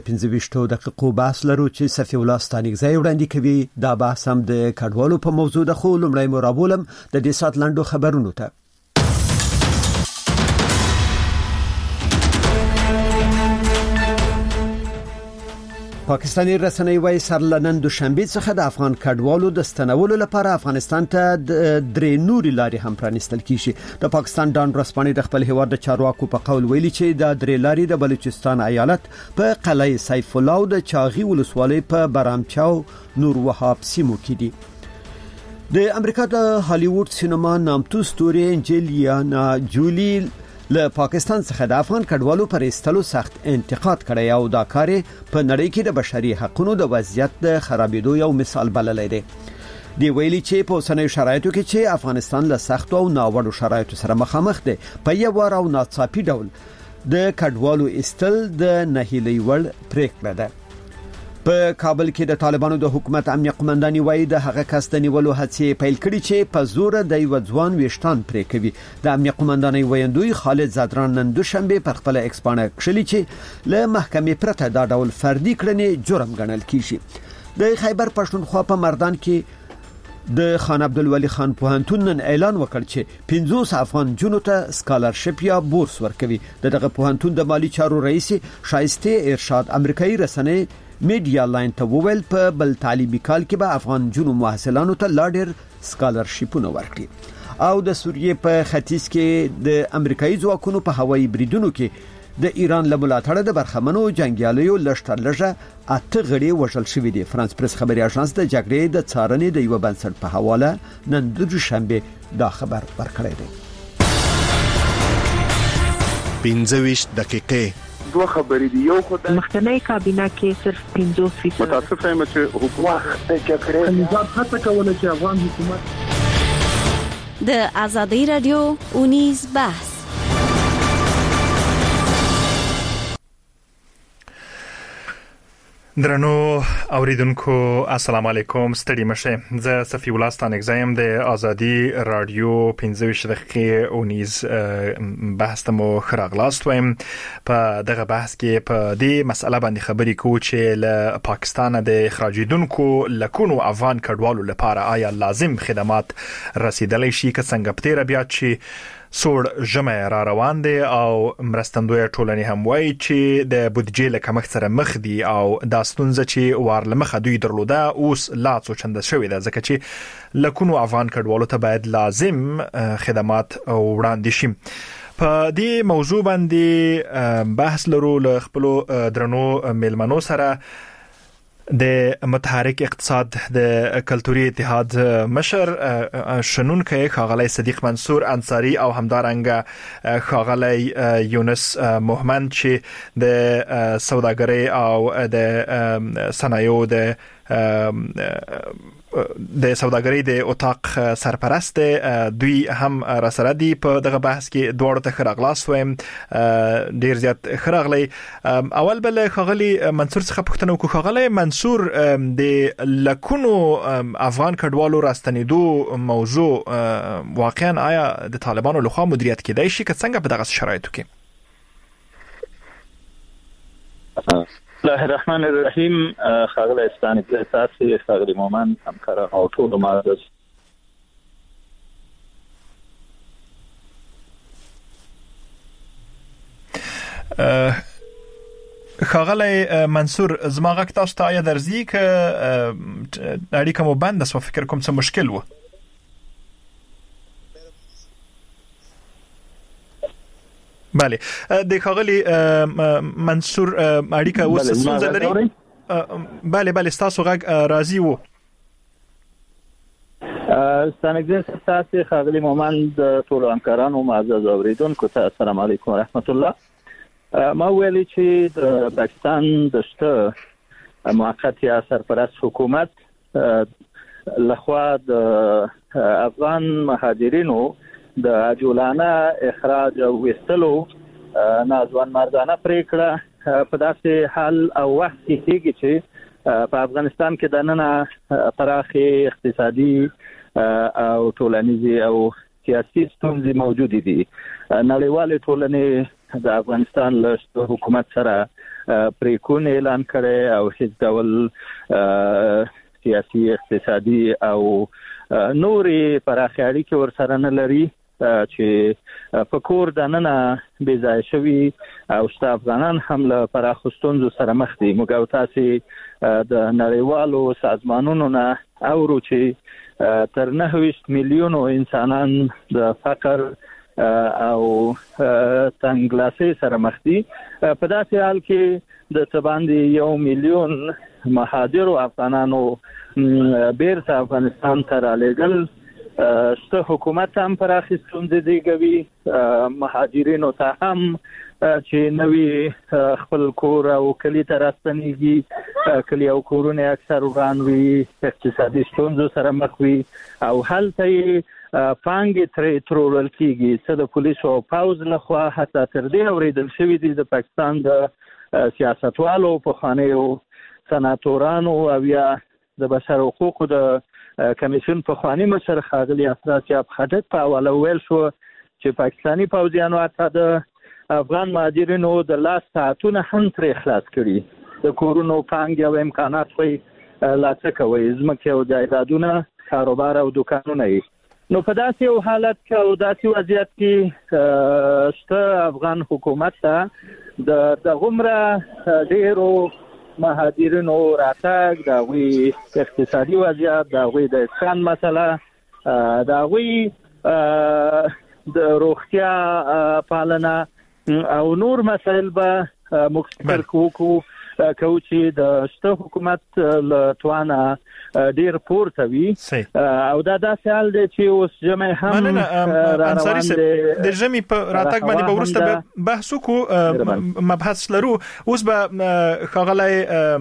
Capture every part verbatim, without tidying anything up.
پنځه ویشتو دقیقو بحث لرو چې صفي الله ستانکزی وړاندې کوي. دا بحث هم د کډوالو په موضوع ده، خو لومړی مو رابولم د دې سات لنډو خبرونو ته. پاکستاني رسنۍ وايي سر لنن دوشنبه څخه د افغان کډوالو د ستنولو لپاره افغانستان ته درې نوري لارې هم پرانستل کیږي. د پاکستان ډان رسپانې د خپل هیواد د چارواکو په قول ویلي چې د درې لارې د بلوچستان ایالت په قلعه سیف الله او د چاغي ولسوالۍ په برامچاو نور وهاب سیمو کې دي. د امریکا د هالیوډ سینما نامتو ستوري انجلیانا جولی له پاکستان څخه د افغان کډوالو پر ایستلو سخت انتقاد کړی او دا کار په نړۍ کې د بشري حقوقو د وضعیت د خرابېدو یو مثال بللی دی. دی ویلي چې په اوسنیو شرایطو کې چې افغانستان له سختو او ناوړو شرایطو سره مخامخ دی، په یو وار او ناڅاپي ډول د کډوالو ایستل د نهیلي وړ پریکړه ده. په کابل کې د طالبانو د حکومت امنیه قومنداني وایي د هغه کس د نیولو هڅې پیل کړي چې په زور د یو ځوان ویشتان پرې کوي. د امنیه قومنداني ویندوی خالد زادران نن دوشنبه پر خپل ایکسپانه کښلي چې له محکمې پرته دا ډول فردي کړنې جرم ګڼل کیږي. د خیبر پښتونخوا په مردان کې د خان عبدالولی خان پوهنتون نن اعلان وکړ چې پنځوس افغان جنو ته سکالرشپ یا بورس ورکوي. دغه پوهنتون د مالی چارو رئیس شایسته ارشاد امریکایي رسنۍ میډیا لاین ته وویل په بل تعلیمي کال کې به افغان جنو محصلانو ته لا ډېر سکالرشپونه ورکړي. او د سوریې په ختیځ کې د امریکایي ځواکونو په هوایي بریدونو کې د ایران له ملاتړه د برخمنو جنگیالیو لشتر لږه اته غړي وژل شوي دي. فرانس پریس خبري اژانس د جګړې د څارنې د یو بنسټ په حواله نن د دوشنبه دا خبر ورکړی دی. پنځه ویشت دقیقې دوه خبرې دي. یو خدای مخکنی کابینه کې صرف پنځوس فیصد متاسفه یم چې حکومت د جګړې نظام هڅه کوله چې افغان حکومت د آزادۍ رادیو اونیز بحث. درنو اوریدونکو السلام علیکم، ستړي مشه. زه صفي الله ستانکزی یم د آزادي رادیو پنځه ویشت دقیقې اونیز بحث ته مو خراغلاست وایم. په دغه بحث کې په دې مسله باندې خبرې کوو چې له پاکستان د اخراجیدونکو لکونو افغان کډوالو لپاره آیا لازم خدمات رسیدلی شي که څنګه په تیره بیا چې سوړ ژمی را روان دی او مرستندویه ټولنې هم وایي چې د بودیجې له کمښت سره مخ دي او دا ستونزه چې وار له مخه دوی درلوده اوس لا څو چنده شوې ده، ځکه چې لکونو افغان کډوالو ته باید لازم خدمات وړاندې شي. په دې موضوع باندې بحث لرو له خپلو درنو میلمنو سره. د متحرک اقتصاد د کلتوري اتحاد مشر شنونکی ښاغلی صدیق منصور انصاری او همدارنګه ښاغلی یونس مومن چې د سوداګرۍ او د صنایعو د د سوداګرۍ د اتاق سرپرست دوی هم را سره دي. په دغه بحث کې دواړو ته ښه راغلاست وایم. ډېر زیات ښه راغلی. اول به له ښاغلي منصور څخه پوښتنه وکړو. ښاغلی منصور، د لکونو افغان کډوالو راستنېدو موضوع واقعا آیا د طالبانو لخوا مدیریت کېدای شي که څنګه په دغه شرایطو کې؟ بسم الله الرحمن الرحیم. ښاغلی ستانکزی، تاسې ښاغلي مومن، همکاران او ټول معزز ښاغلی منصور، زما غږ تاسو ته آیا درځي که اړیکه مو بنده سوه؟ فکر کوم څه مشکل و. بله، د ښاغلي منصور اړیکه اوس ستونزه لري. بله بله ستاسو غږ راځي و. ستانکزی، تاسې ښاغلي مومن، د ټولو همکارانو معزز اوریدونکو ته السلام علیکم ورحمت الله. ما ویلي چې د پاکستان د شته موقت یا سرپرست حکومت لخوا د افغان مهاجرینو د عاجلانه اخراج او وستلو ناځوان مردانه پریکړه په داسې حال او وخت کې کېږي چې په افغانستان کې د ننه پراخې اقتصادي او ټولنیزې او سیاسي ستونزې موجودې دي. نړیوالې ټولنې د افغانستان له حکومت سره پریکون اعلان کړي او هیڅ ډول سیاسي اقتصادي او نوري پراخه اړیکې ورسره نه لري چې په کور د نننه بې ځای شوي او شته افغانان هم له پراخو ستونزو سره مخ دي. موږ او تاسې د نړیوالو سازمانونو نه اورو چې تر نهه ویشت میلیونو انسانان د فقر او تنګلاسۍ سره مخ دي. په داسې حال کې د څه باندې یو میلیون مهاجرو افغانانو بیرته افغانستان ته رالېږل ست حکومت هم پراخې ستونزې زیږوي. مهاجرینو ته هم چې نوی خپل کور او کلی ته راستنېږي، کلی او کورونه اکثر وران وي، اقتصادي ستونزو سره مخ وي او هلته یې پانګې ترې ترورل کېږي. څه د پولیسو او پوځ لخوا حتی تر دې اورېدل شوي دي د پاکستان د سیاستوالو، پخوانیو سناتورانو او یا د بشر حقوقو د کمیشن پخوانی مشر ښاغلي افراطیاب خټک په حواله ویل شو چې پاکستاني پوځیانو حتی د افغان مهاجرینو د لاس ساعتونه هم ترې خلاص کړي. د کورونو پانګې او امکانات یې لا څه کوي، ځمکې او جایدادونه، کاروبار او دوکانونه یې. نو په داسې یو حالت کې او داسې وضعیت کې شته افغان حکومت ته د دغومره ډېرو مهاجرینو راتګ، د هغوی اقتصادي وضعیت، د هغوی د اسکان مسله، د هغوی د روغتیا پالنه او نور مسایل به موږ فکر کوو کوو چې د شته حکومت له توانه ډیر پورته وي او دا داسې حال دی چې اوس جمع هم انصاري د جمع په راتګ باندې به وروسته بحث وکړو، مبحث لرو. اوس به ښاغلی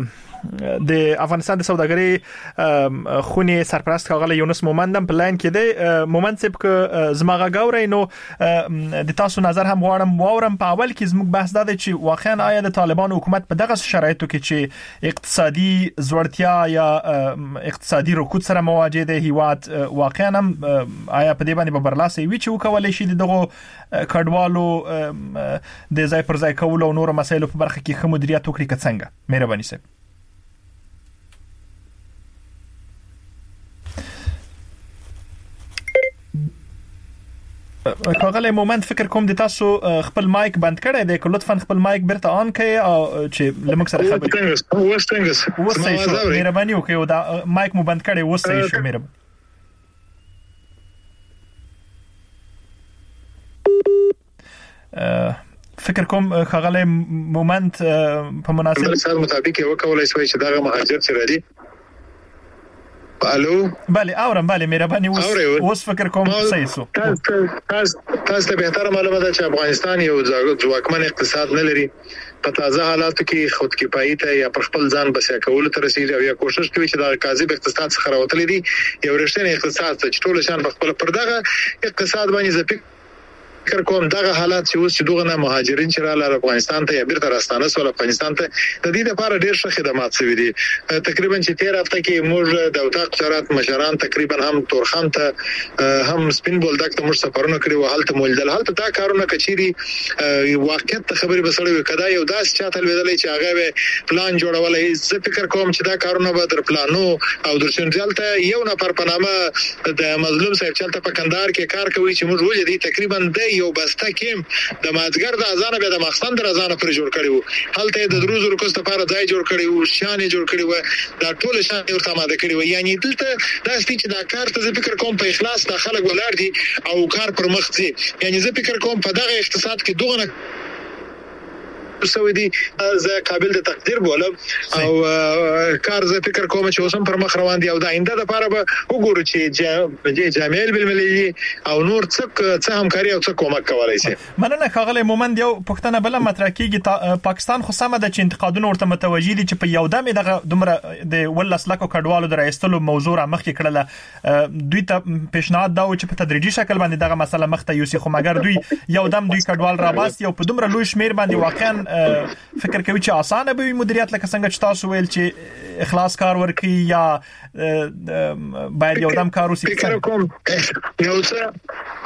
د افغانستان د سوداګرۍ خونې سرپرست ښاغلی یونس مومند هم په لاین کې دی. مومند صاحب که زما غږ اورئ نو د تاسو نظر هم غواړم واورم. په اول کې زموږ بحث دا دی چې واقعا آیا د طالبانو حکومت په دغه شرایطو کې چې اقتصادي ځوړتیا یا اقتصادي رکود سره مواجه دی هیواد، واقعا هم آیا په دې باندې به برلاسه وي چې وکولای شي دغه کډوالو د ځای پر ځای کولو او نورو مسایلو په برخه کې ښه مدیریت وکړي که څنګه؟ مهرباني صاحب. ښاغلی مومند فکر کوم د تاسو خپل مایک بند کړی دی، که لطفا خپل مایک بیرته آن کړئ او چې لمږ سره خبرې وسه شو. مهرباني وکړئ او دا مایک مو بند کړی وسه شو. مهرباني. فکر کوم ښاغلی مومند په مناسب سره مطابق یو کولای شي چې دا مهاجر چې راځي. الو بله اورم. بله مهرباني. اوس فکر کوم صحیح سو. تاسو تاسو ته به تر معلومه ده چې افغانستان یو ځواکمن اقتصاد نه لري. په تازه حالاتو کې خودکفایي ته یا پر خپل ځان بسیا کول تر رسیدي او یا کوشش کوي چې دا کاذب اقتصاد څخه راوتلی دي یو رښتینی اقتصاد چې ټول شان په خپل پر دغه اقتصاد باندې زپک فکر کوم دغه حالات چې اوس چې دغه نه مهاجرین چې رااله افغانستان ته یا بیرته راستانه سول افغانستان ته د دې لپاره ډیر ښه خدمات شوي دي. تقریبا چې تیر هفته کې موږ د وطاق وزارت مشران تقریبا هم تورخم ته هم سپین بولدک ته موږ سفرونه کړی و، هلته مولدل هلته دا کارونه کچيري واقعیت ته خبرې بسړې کدا یو داس چاته لویدلې چې هغه پلان جوړولای. زه فکر کوم چې دا کارونه به در پلانو او در شنځلته یو نفر په نامه د مظلوم صاحب چلته په کندهار کې کار کوي چې موږ ولې دي تقریبا د یو بسته کې د مازګر د اذان به د مخصن د اذان پر جوړ کړي وو، هلته د دروز ورکوست لپاره ځای جوړ کړي وو، شان جوړ کړي وو، دا ټول شان ورته ماده کړي وو. یعنی دلته دا ستې چې دا کار ته فکر کوم په اخلاص د خلک ولر دي او کار پر مخ ځي. یعنی زه فکر کوم په دغه اقتصاد کې دغه سوي دي زه قابل د تقدیر بولم او کار زه فکر کوم چې اوسم پر مخ روان دي او د آینده لپاره به وګورو چې جامعه المللي او نور څه څه همکاري او څه کومک کولای شي. مننه ښاغلی مومند. یو پښتنه بل مطرح کیږي پاکستان خو سمه ده چې انتقادونه ورته متوجي دي چې په یو دمه دغه دومره د ولس لکو کډوالو درایستلو موضوع را مخ کې کړله. دوی ته پیشنهاد دا و چې په تدریجي شکل باندې دغه مسله مخ ته یوسي، خو مګر دوی یو دم دوی کډوال را باسي او په دومره لوی شمیر باندې واقعا فکر کوي چې اسانه به مدیریت لکه څنګه چې تاسو ویل چې اخلاص کار ورکړي یا باید یو دم کار وسی. فکر کوم یو څه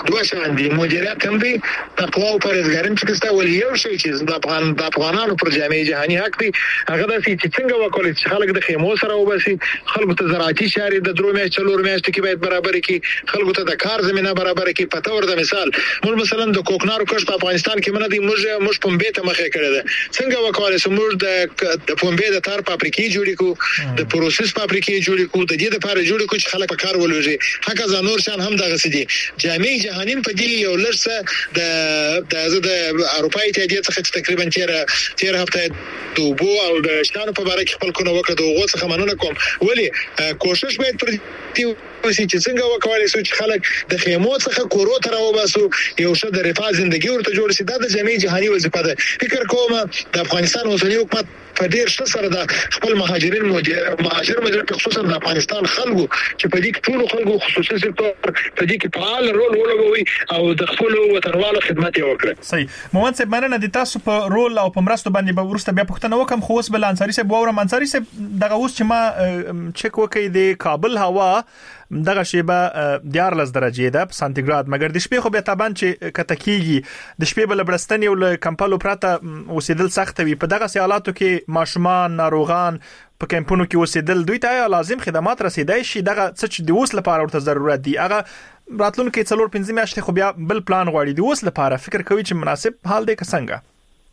دوه شان دي مدیریت هم دي تقوا او پرهیزګاري چې کستا ولې یو شی چې د افغان د افغانانو پر جامعه جهاني حق دي هغه د چې څنګه وکړي چې خلک د خیمو سره وبسي خلکو ته زراعتي شاري د درو میاشتې چلور میاشتې کې باید برابر کړي خلکو ته د کار زمينه برابر کړي په تور د مثال موږ مثلا د کوکنارو کښت په افغانستان کې منه دي موږ موږ پنبه ته مخه کړی ده څنګه وکړي چې موږ د د پنبه د تار فابریکې جوړې کو د پروسس فابریکې جوړې کو د دې لپاره جوړې کو چې خلک په کار ولوي هغه ځانور شان هم دغه سدي جامع جهانین په دې یو لرسه د د د اروپای اتحادیه څخه تقریبا تیر تیر هفته دوبو او د شانو په اړه کې خپل کو نو وکړو غو څخه مننه کوم ولی کوشش باید پر دې وسی چې څنګه وکړي چې خلک د خیمو څخه کورو ته راوباسو یو څه د رفاه ژوندۍ ورته جوړ شي دا د جامع جهاني وظیفه ده فکر کوم د افغانستان اوسنی حکومت په ډیر څه سره د خپل مهاجرین مهاجر مهاجر خصوصا د افغانستان خلکو چې په دې کې ټول خلکو خصوصي سکتور په دې کې فعال رول ولوي او د خپل وطنوالو خدمت وکړي صحیح مومن صاحب مننه د تاسو په رول او په مرستو باندې به ورسته بیا پوښتنه وکم خو اوس بل انصاری صاحب وورم انصاری صاحب دغه اوس چې ما چک وکړي د کابل هوا دغه شیبه دیارلس درجه ده په سانتیګراد مګر د شپې خو به تابان چې کتکیږي د شپې بل برستنی او کمپلو پراته اوسېدل سخت وي په دغه حالاتو کې ماشومان ناروغان په کمپونو کې اوسېدل دوی ته لازم خدمات رسیدای شي دغه څه د اوس لپاره ورته ضرورت دي هغه راتلونکي څلور پنځه میاشتې خو بیا بل پلان غواړي د اوس لپاره فکر کوي چې مناسب حال دی که څنګه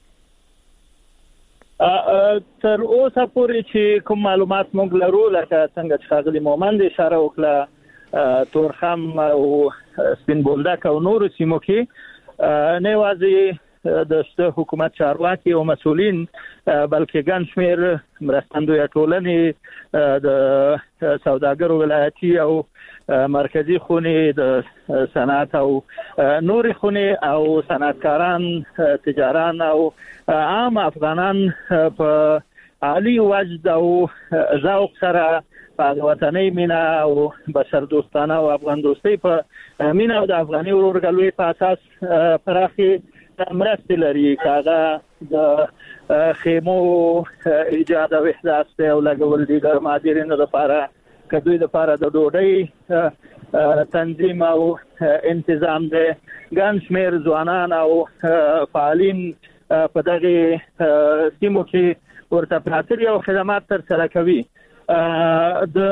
تر اوسه پورې چې کوم معلومات موږ لرو لکه څنګه چې ښاغلي مومند اشاره وکړه تورخم او سپین بولدک او نورو سیمو کې نه یوازې د شته حکومت چارواکي او مسؤلین بلکې ګڼ شمېر مرستندویه ټولنې د سوداګرو ولایتي او مرکزی خونې د صنعت او نوري خونې او صنعتکاران تجاران او عام افغانان په عالی وجد او ذوق سره په وطني مینا او بشر دوستانه او افغان دوستي په مینا او د افغاني ورورګلوي په اساس پراخي مرستې لري کاغه د خیمو ایجاد او احداث او لګول دي د مهاجرینو لپاره کدوې د لپاره د ډوډۍ تنظیم او تنظیم د ګڼ شمېر ځوانان او فعالین په دغه سیمو کې ورته پراتري او خدمات تر سره کوي د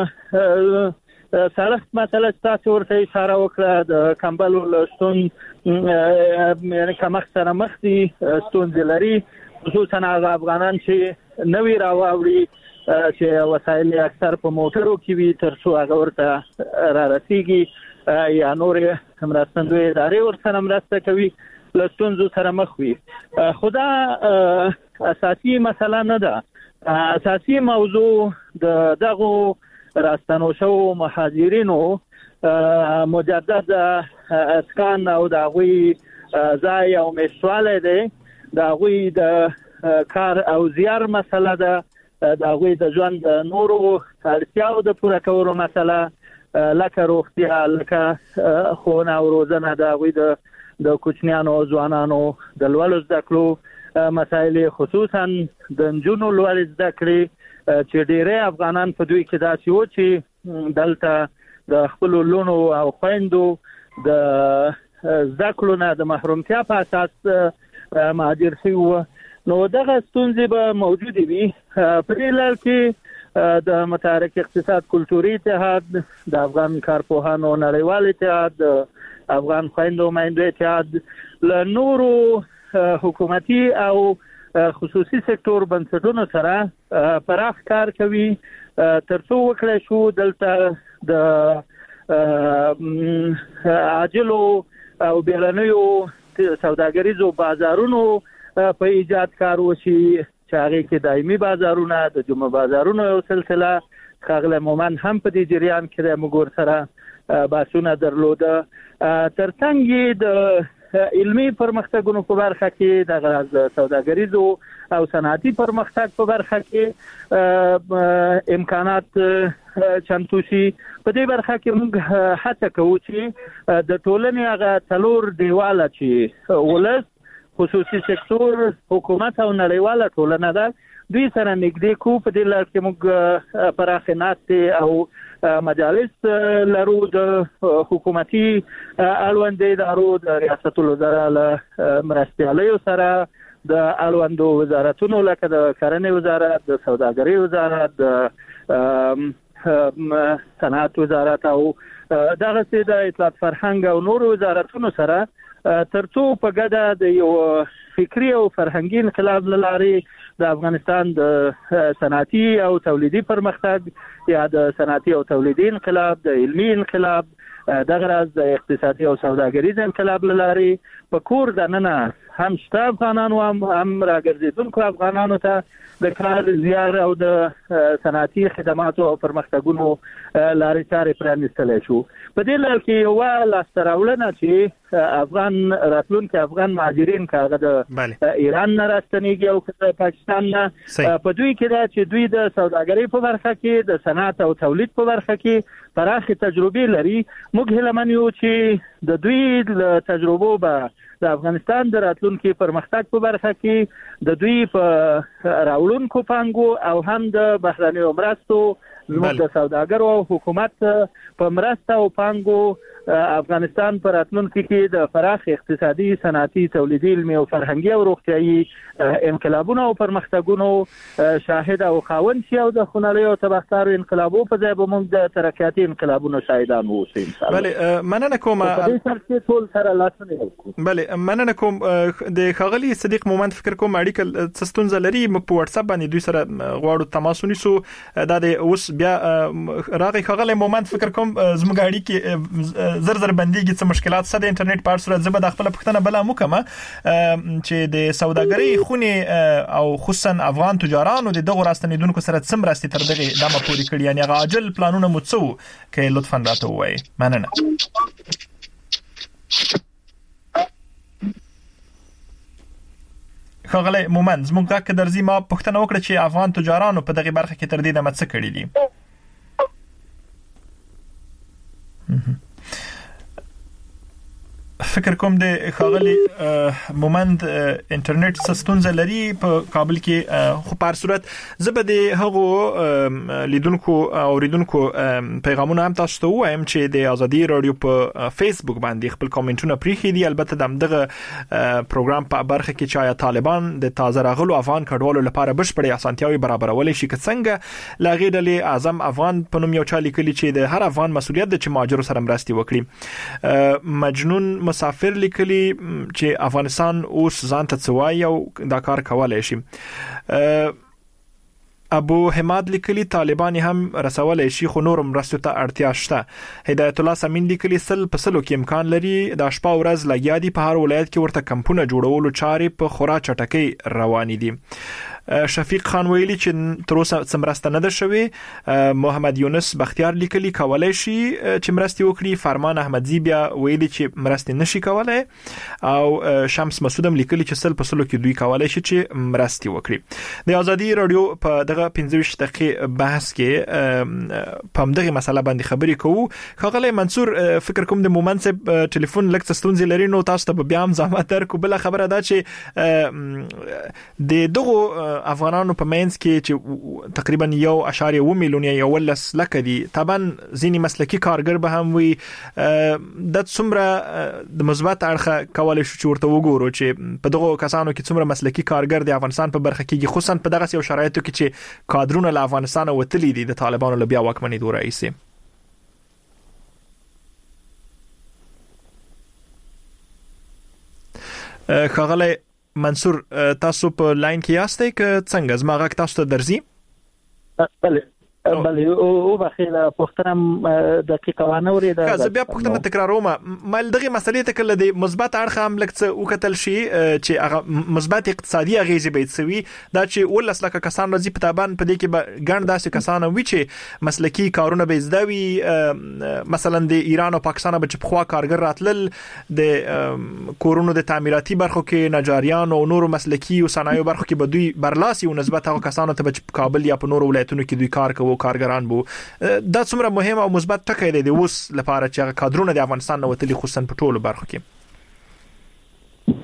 سړک مسله تاسو ورته اشاره وکړه د کمبل ولستون یعنی کومه سره مخ دي ستونزې لري خصوصا هغه افغانان چې نوی راوړي چې وسایل اکثر په موټرو کې وي تر څو هغه ورته را رسیږي یا نور مرستندوی ادارې ورسره مرسته کوي لستونزو سره مخ وي خدا اساسي مسله نه ده اساسي موضوع د دغه راستنو شو مهاجرینو مجدد اسکان او دغوی ځای او مشواله ده دغوی د کار او زیار مسله ده دغوی د ژوند نورو اړتیاو د پوره کولو مسله لکه روغتیا لکه خونه او روزنه دغوی د د کوچنیانو ځوانانو د لولو زده کړو مسایل خصوصا د نجونو لولو زده کړې چې ډېری افغانان په دوی کې داسې وو چې دلته د خپل لونو او خويندو د زده کړو نه د محرومتیا په اساس مهاجر شوي نو دغه ستونزې به موجودې وي په دې لړ کې د متحرک اقتصاد کلتوري اتحاد د افغان کارپوهانو نړیوال اتحاد د افغان خويندو مایندو اتحاد له نورو حکومتي او خصوصي سکتور بنسټونو سره پراخ کار کوي ترڅو وکړي شو دلته د عاجلو او بیلنیو سوداګریزو بازارونو په ایجاد کار وشي چې هغه کې دایمي بازارونه د جمعه بازارونو یو سلسله خاغله مومن هم په دې جریان کې د مګور سره باسونه درلوده ترڅنګ د علمي پرمختګونو په برخه کې د سوداګریزو او صنعتي پرمختګ په برخه کې امکانات چمتو شي په دې برخه کې موږ هڅه کوو چې د ټولنې هغه څلور دیواله چې ولس خصوصي سکتور حکومت او نړیواله ټولنه ده دوی سره نږدې کو. په دې لار کې موږ پراخنات او مجالس لرو د حکومتي اړوندې ادارو د ریاست الوزرا له مرستیالیو سره د اړوندو وزارتونو لکه د کرنې وزارت، د سوداګرۍ وزارت، د صنعت وزارت او دغه سي د اطلاعات فرهنګ او نور وزارتونو سره ترڅو په ګډه د یو فکری او فرهنګي انقلاب لارې د افغانستان د صنعتي او تولیدي پرمختګ یا د صنعتي او تولیدي انقلاب، د علمي انقلاب، دغه راز د اقتصادي او سوداګریز انقلاب لارې په کور د ننه هم شته افغانانو هم هم راګرځیدونکو افغانانو ته د کار زیار او د صنعتي خدماتو او پرمختګونو لارې چارې پرانیستل شو. په دې لړ کې یو لاسته راوړنه چې افغان راتلونکي افغان مهاجرین کاغه د ایران نه راستنیږي او د پاکستان نه په دوی کې دا چې دوی د سوداګرۍ په برخه کې د صنعت او تولید په برخه کې پراخه تجربه لري. موږ هیله یو چې د دوی له تجربو به د افغانستان د راتلونکي پرمختګ په برخه کې د دوی په راوړونکو پانګو او هم د بهرنیو مرستو زموږ د سوداګرو او حکومت په مرسته او پانګو افغانستان پر راتلونکي کې د فراخ اقتصادي، صنعتي، تولیدي، علمي او فرهنګي او روغتيایي انقلابونو او پرمختګونو شاهد او خاوند شي او د خونړیو او تبهکارو انقلابونو په ځای به موږ د ترقیاتي انقلابونو شاهدان اوسو ان شاء الله. بله مننه کوم. په دې سره چې ټول سره لاسونه وکړو. بله مننه کوم. د خغلی صدیق مومند فکر کوم اړیکه څستون زلري په واتس اپ باندې دوی سره غواړو تماس ونیسو. دا د اوس بیا راغی خغلی مومند فکر کوم زموږ اړیکه زر زر بنديږي څه مشکلات سره د انټرنیټ په صورت زبر د خپل پښتنه بلا مکمه چې د سوداګرۍ خونی او خصوصا افغان تجارانو د دغه راستنیدونکو سره څم راستي تر دغه دمه پوری کړی یعنی غاجل پلانونه مڅو کې لطفا راته وایي. مننه. خغلی مومند زموږ کا درځي ما پښتنه وکړه چې افغان تجارانو په دغه برخه کې تر دې دمه څه کړی دي. فکر کوم د خاغلی مومند انټرنیټ سستونزه لري په کابل کې خو په صورت زبد هغه لیدونکو او ریدونکو پیغامونه هم تاسو ته وایم چې د ازادي رادیو په فیسبوک باندې خپل کومنټونه پریخي دي. البته دغه پروګرام په برخه کې چې طالبان د تازه راغلو افغان کډوالو لپاره بشپړې اسانتیاوي برابرولې شي که څنګه لاغې ډلې اعظم افغان په نوم یو چا لیکلي چې د هر افغان مسولیت د چې مهاجرو سره مرستي وکړي. مجنون مسافر لیکلی چې افغانستان اوس ځان ته څوای او دا کار کولای شي. ابو حماد لیکلی طالبان هم رسولای شي خو نور مرستو ته اړتیا شته. هدایت الله سمین لیکلی سل په سلو کې امکان لري د شپه ورځ لګیا دي په هر ولایت کې ورته کمپونه جوړولو چارې په خورا چټکۍ روان دي. شفیق خان ویلي چې تر اوسه سمرسته نه ده شوی. محمد یونس بختیار لیکلی کولای شي چې مرستي وکړي. فرمان احمدزی بیا ویلي چې مرستي نشي کولای او شمس مسعودم لیکلی چې سل په سلو کې دوی کولای شي چې مرستي وکړي. د ازادي رادیو په دغه پنځه ویشت دقیقې بحث کې په همدغه مسله باندې خبرې کوو. خغلی منصور فکر کوم د مومند صاحب ټلیفون لکه ستونزې لري نو تاسو ته بیا هم زحمت درکو. بل خبره ده چې د دغه افغانانو په مینس کې چې تقریبا یو اشاریه و میلیون یا ولس لکه دي طبعا ځینی مسلکی کارګر به هم وي د څومره د مثبت اړخ کولای شو چې ورته وګورو چې په دغه کسانو کې څومره مسلکی کارګر د افغانستان په برخه کې خصوصا په دغه یو شرایطو کې چې کادرونه له افغانستان وتلی دي د طالبانو له بیا واکمنۍ دوره ایسي. خغلی منصور تاسو په لاین کې یاستئ که څنګه زما غږ تاسو ته درځي؟ بله بله او بخیله پښتنم دقیقه وانه ورېده. زه بیا پښتنه تکراروم. مل دغه مسلې ته کله د مثبت اړخ هم لکه وکتل شي چې هغه مثبت اقتصادي اغیزې به تسوي دا چې ولس لکه کسان راځي په تابان په دې کې به ګڼ داسې کسان وي چې مسلکی کارونه به زده وي. مثلا د ایران او پاکستان به چې خوا کارګر راتلل د کورونو د تعمیراتي برخو کې نجاریان او نورو مسلکی او صنایعو برخو کې به دوی برلاسي او نسبت هغه کسانو ته په کابل یا په نورو ولایتونو کې دوی کار کوي کارګران بو. دا څومره مهم او مثبت ټکی دی د اوس لپاره چې کادرونه د افغانستان نه وتلي خصوصا په ټولو برخو کې؟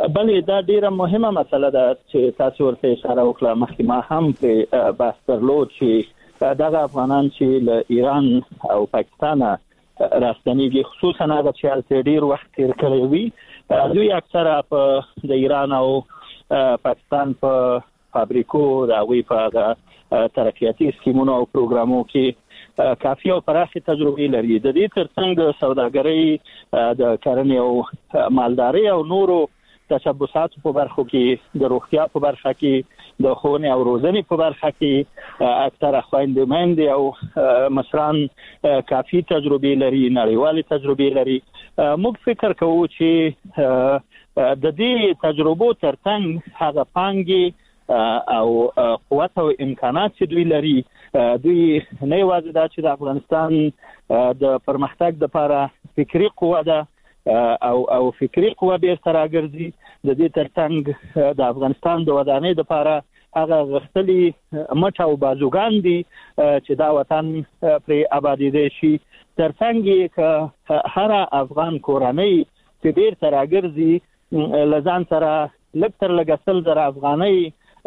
بلې دا ډیره مهمه مسله ده چې تاسو ورته اشاره وکړه مخکې ما هم په بحث درلود چې دغه افغانان چې له ایران او پاکستان راستنیږي خصوصا هغه چې هلته ډیر وخت تیر کړی وي دوی اکثره په د ایران او پاکستان په فابریکو د هغوی په ترقیاتي سکیمونو او پروګرامو کې کافي او پراخه تجربه لري. د دې ترڅنګ سوداګرۍ د کرنې او مالدارۍ او نورو تشبثات په برخو کې د روغتیا په برخه کې د ښوونې او روزنې په برخه کې اکثره خویندې میندې او مشران کافي تجربه لري، نړیوالې تجربه لري. موږ فکر کوو چې د دې تجربو ترڅنګ هغه پانګې او قوت او امکانات چې دوی لري دوی نه یوازې دا چې د افغانستان د پرمختګ لپاره فکری قوه ده او او فکری قوه به سره ګرځي، د دې ترڅنګ د افغانستان د ودانۍ لپاره هغه غختلي مټ او بازوګان دي چې دا وطن پر آبادیده شي. ترڅنګ ک هر افغان کورنۍ چې ډیر سره ګرځي لزان سره لکتر لګسل در افغانۍ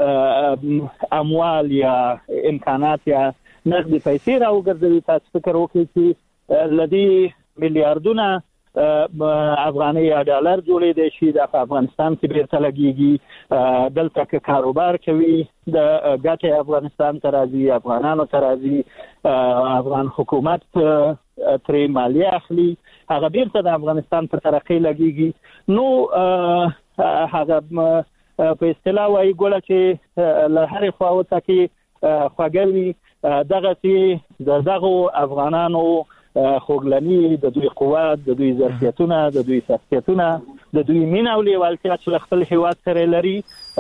اموال یا امکانات یا نقدي پیسې راوګرځي. تاسو فکر وکړئ چې لدی میلیارډونه افغاني یا ډالر جوړې دي چې د افغانستان کې بیرته لګيږي، دلته کې کاروبار کوي، د ګټه افغانستان ته راځي، افغانانو ته راځي، افغان حکومت ترې مالیه اخلي، هغه بیرته د افغانستان په ترقۍ لګيږي. نو هغه په اصطلاح وايي ګوله چې له هرې خوا وڅکي خوږوي دغه چې د دغو افغانانو خوګلنی د دوی قوت، د دوی ظرفیتونه، د دوی شخصیتونه، د دوی مینه او لیوالتیا چې خپل هیواد سره لري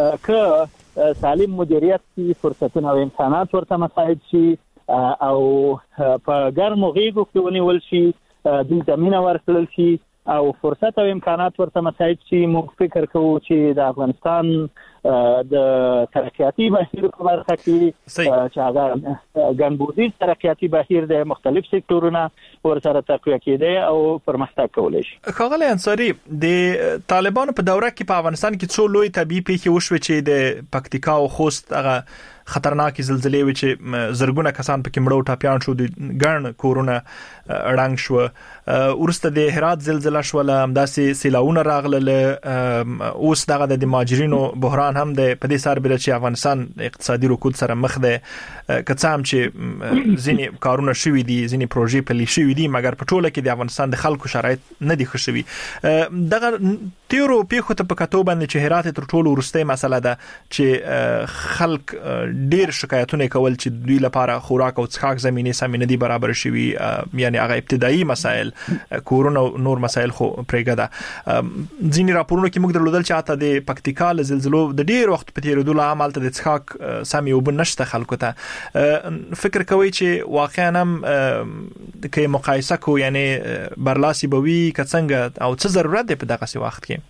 که سالم مدیریت کې فرصتونه او امکانات ورته مساعد شي او په ګرمو غېږو کې ونیول شي، دوی ته مینه ورکړل شي او فرصت او امکانات ورته مساعد شي. موږ فکر کوو چې د افغانستان د ترقیاتي بهیر په برخه کې چې هغه ګڼبودیز ترقیاتي بهیر د مختلف سکتورونو ورسره تقویه کېدی او پرمختګ کولی شي. ښاغلی انصاري، د طالبانو په دوره کې په افغانستان کې څو لوی طبیعي پیښې وشوې چې د پکتیکا او خوست هغه خطرناکې زلزلې وي چې زرګونه کسان پکې مړه او ټاپیان شو، د ګڼ کورونه ړنګ شو. ورسته د هرات زلزلہ شوله، همداسې سیلاونه راغلل، اوس دغه د مهاجرینو بحران هم د په دې سربېره چې افغانستان اقتصادي رکود سره مخ دی. که څه هم چې ځینې کارونه شوي دي، ځینې پروژې پلي شوي دي، مګر په ټوله کې د افغانستان د خلکو شرایط نه دي ښه شوي. دغه تیرو پیښو ته په کتو باندې چې هرات تر ټولو وروستۍ مسله ده چې خلک ډیر شکایتونه کول چې دوی لپاره خوراک او څښاک زمینه سمې نه دي برابر شوي، یعنی هغه ابتدایي مسایل کورونه او نور مسایل خو پرېږده. ځینې راپورونو کې موږ درلودل چې حتی د پکتیکا له زلزلو د ډیر وخت په تیرېدو له امله د څښاک سمې اوبه نشته خلکو ته. فکر کوي چې واقعا هم کې مقایسه کو یعنی برلاسي به وي که څنګه او څه ضرورت دی په دغه وخت کې؟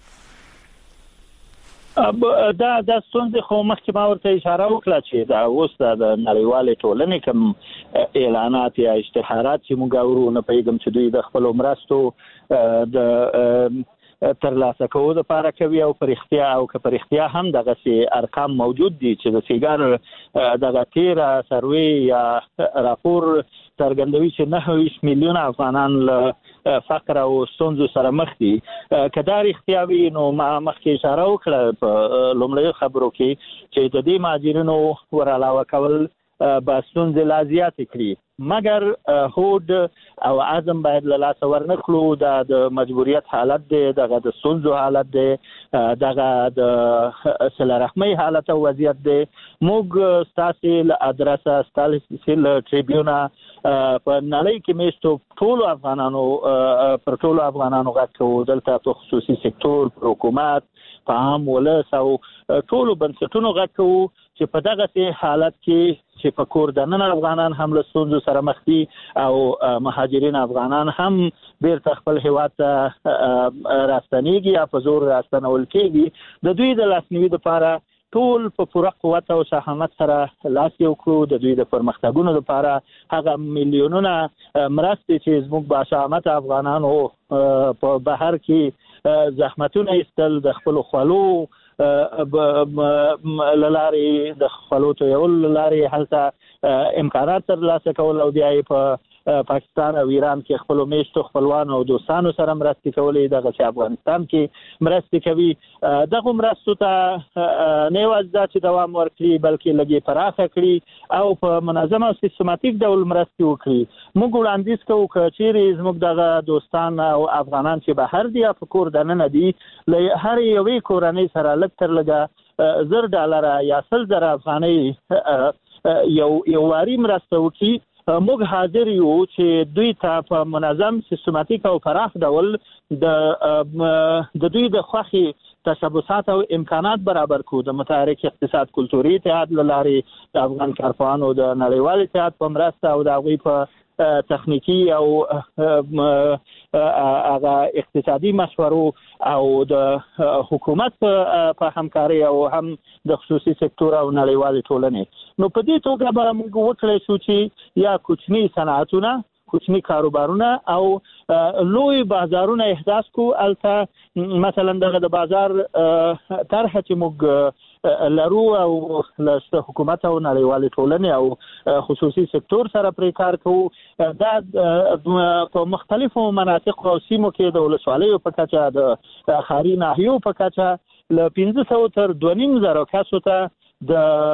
دا د ستونزې خو مخکې ما ورته اشاره وکړه چې دا اوس د نړیوالې ټولنې کوم اعلانات یا اشتهارات چې موږ اورو، نه پوهېږم چې دوی د خپلو مرستو د ترلاسه کولو لپاره کوي او په رښتیا او که په رښتیا هم دغسې ارقام موجود دي چې د سیګار دغه تیره سروې یا راپور څرګندوي چې نهه ویشت میلیونه افغانان له فقر او ستونزو سره مخ دي. که دا رښتیا وي نو ما مخکې اشاره وکړه په لومړیو خبرو کې چې د دې مهاجرینو ور علاوه کول به ستونزې لا زیاتې کړي، مګر هوډ او عزم باید له لاسه ورنکړو. دا د مجبوریت حالت دی، دغه د ستونزو حالت دی، دغه د صله رحمۍ حالت او وضعیت دی. موږ ستاسې له ادرسه، ستاسې له ټریبیونه په نړۍ کې میشتو ټولو افغانانو پر ټولو افغانانو غږ کوو، دلته په خصوصي سکتور، پر حکومت، په عام ولس او ټولو بنسټونو غږ کوو چې په دغسې حالت کې چې په کور دننه افغانان هم له ستونزو سره مخ دي او مهاجرین افغانان هم بیرته خپل هیواد ته راستنیږي یا په زور راستنول کېږي، د دوی د لاسنیوي لپاره ټول په پوره قوت او شهامت سره لاس یو کړو. د دوی د پرمختګونو لپاره هغه میلیونونه مرستې چې زموږ با شهامت افغانانو په بهر کې زحمتونه ایستل د خپل خلو لاري د خپلو ته یو لاري هلته امکانات ترلاسه کول او بیا په پاکستان او ایران کې خپل میشتو خپلوان او دوستانو سره مرستې کولې دغه چې افغانستان کې مرستې کوي دغه مرستو ته نه وځي چې دوام ورکړي بلکې لګي پراخه کړي او په منظم او سیستماتیک ډول مرستې وکړي موږ وړاندیز کوو چې زموږ دغه دوستان او افغانان چې بهر دي په کور دننه دي له هر یوې کورنۍ سره لږ تر لږه زر ډالر یا سل زر افغانۍ یو یو واري مرسته وکړي موږ حاضر یو چې دوی ته په منظم سیستماتیک او پراخ ډول د د دوی د خوخي تشبثات او امکانات برابر کو د متحرک اقتصاد کلتوري اتحاد لاري د افغان کارپانو د نړیوال اتحاد په مرسته او د غوي په تخنیکی او هغه اقتصادي مشورو او د حکومت په همکاري او هم د خصوصي سکتور او نړیوال ټولنې نو په دې توګه به موږ وکړی شو چې یا کوچني صنعتونه کوچني کاروبارونه او لوی بازارونه احداث کو الته مثلا دغه د بازار طرح چې موږ لرو او له حکومت او نړیوال ټولنې او خصوصي سکتور سره پرې کار کوو دا په مختلفو مناطقو او سیمو کې د ولسوالیو په کچه د ښاري ناحیو په کچه له پنځه سوه تر دوه نیم زره کسو ته د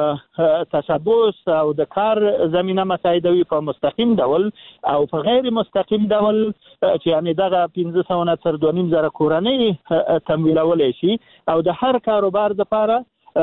تشبث او د کار زمينه مساعدوي په مستقیم ډول او په غیر مستقیم ډول چې یعنی دغه پنځه سوه تر دوه نیم زره کورنۍ تمویلول شي او د هر کاروبار لپاره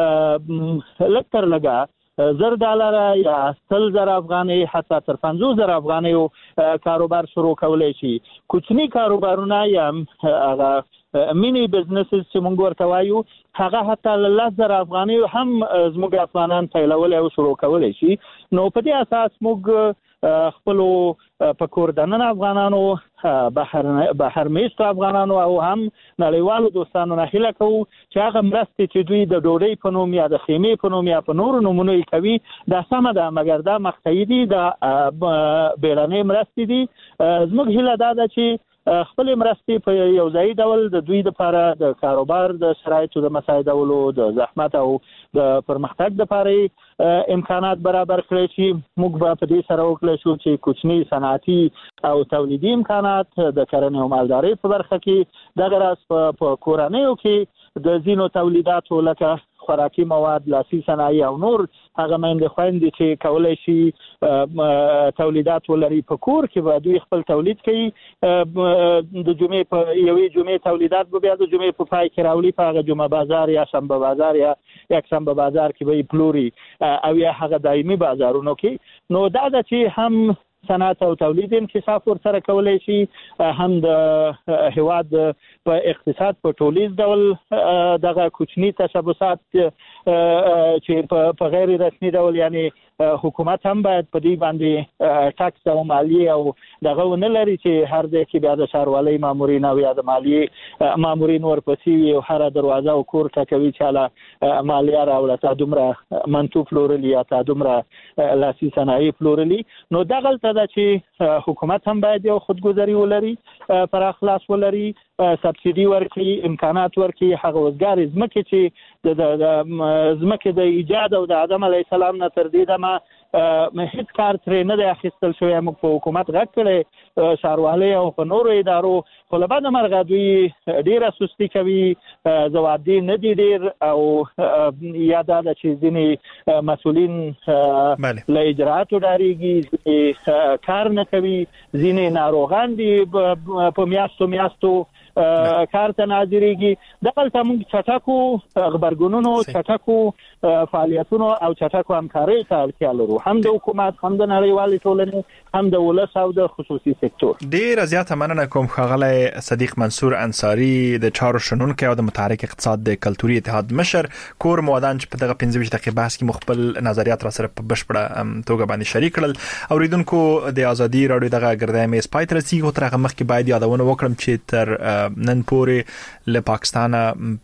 لکتر لګا زر ډالر یا سل زر افغاني حتی تر پنځوس زر افغاني کاروبار شروع کولای شي کوچني کاروبارونه یا هغه مینی بزنسز چې موږ ورته وایو هغه حتی لس زره افغاني هم زموږ افغانان پیلول او شروع کولای شي نو په دې اساس موږ خپل په کور دننه افغانانو بهر بهر میشتو افغانانو او هم نړیوالو دوستانو نه هیله کوو چې هغه مرستې چې دوی د ډوډۍ په نوم یا د خیمې په نوم یا په نورو نومونو یې کوي دا سمه ده مګر دا مقطعي دي دا بیړنۍ مرستې دي زموږ هیله دا ده چې خپل مرستې په یو ځای ډول د دوی لپاره د کاروبار د شرایطو د مساعدولو د زحمت او د پرمختګ لپاره امکانات برابر کړي شي موږ به په دې سره وکړو چې کوچني صنعتي او تولیدي امکانات د کرنې او مالدارۍ په برخه کې دغه راس په کورنیو کې د زینو تولیداتو لکه خوراکي مواد لاسي صنایع او نور هغه مېندې خويندې چې کولای شي تولیدات ولري په کور کې به دوی خپل تولید کوي د جمعې په یوې جمعې تولیدات به بیا د جمعې په پای کې راولي په هغه جمعه بازار یا شنبه بازار یا یک شنبه بازار کې به پلوري او یا هغه دایمي بازارونو کې نو دا چې هم صنعت او تولید انکشاف ورسره کولای شي هم د هواد په اقتصاد په ټولیز ډول دغه کوچني تشبثات چې په غیر رسمي ډول یعنی حکومت هم باید په دې باندې ټاکس او مالیه او دغه ونه لري چې هر ځای کې بیا د ښاروالۍ مامورین او یا د مالیه مامورین ورپسې وي او هر دروازه او کور ټکوي چې له مالیه راوړه تا دومره منتو فلورلی یا تا دومره لاسي صنایع فلورلی نو دغه ته دا چې حکومت هم باید یو خودګذری ولري پر اخلاص ولري سبسيدي ورکړي امکانات ورکړي هغه وزګار زمکه چې د زمکه د ایجاد او د آدم علی السلام نه تر دې دمه هیڅ کار ترې نه دی اخیستل شوی موږ په حکومت غږ کړی ښاروالۍ او په نورو ادارو خو له بده مرغه دوی ډېره سستي کوي ځوابدي نه دي ډېر او یا دا ده چې ځینې مسؤلین له اجرااتو ډارېږي کار نه کوي ځینې ناروغان دي په میاشتو میاشتو کار ته ناظریږي دغلته موږ چټکو خبرګونونو چټکو فعالیتونو او چټکو همکارۍ ته اړتیا لرو هم د حکومت هم د نړیوالې ټولنې هم د ولس او د خصوصي سکتور ډیر زیاته مننه کوم خغله صدیق منصور انصاری د چارو شنونکو او د متحرک اقتصاد د کلتوري اتحاد مشر کور مودان چې په دغه پنځه ویشت دقیقې بحث کې مخبل نظریات را سره په بشپړه توګه باندې شریک کړل اوریدونکو د ازادي رادیو دغه ګردای مې سپایتر سی غو ترغه مخ کې باید یادونه وکړم چې تر نن پورې له پاکستان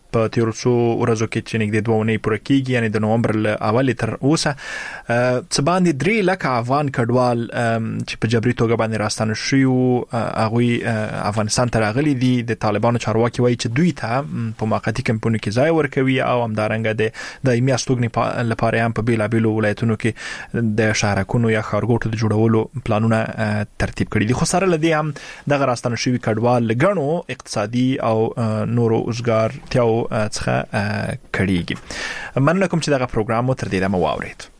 په تیر څو ورځو کې چې نږدې دوه ونې پوره کیږي یعنی د نومبر ل اول تر اوسه څه باندې درې لکه افغان کډوال چې په جبري توګه باندې راستانه شوي هغه افغانستان ته راغلي دي د طالبانو چارواکي وایي چې دوی ته په موقتی کمپونو کې ځای ورکوي او همدارنګه د دایمي استوګنې لپاره هم په بیلابیلو ولایتونو کې د شهرکونو یا ښارګوټو د جوړولو پلانونه ترتیب کړي دي. خو سره لدی هم د راستانه شوي کډوال لګڼو اقتصادي او نورو اوسګار تیاو څخه کړيږي. مننه کوم چې دغه پروګرام مو تر دې دمه واورید.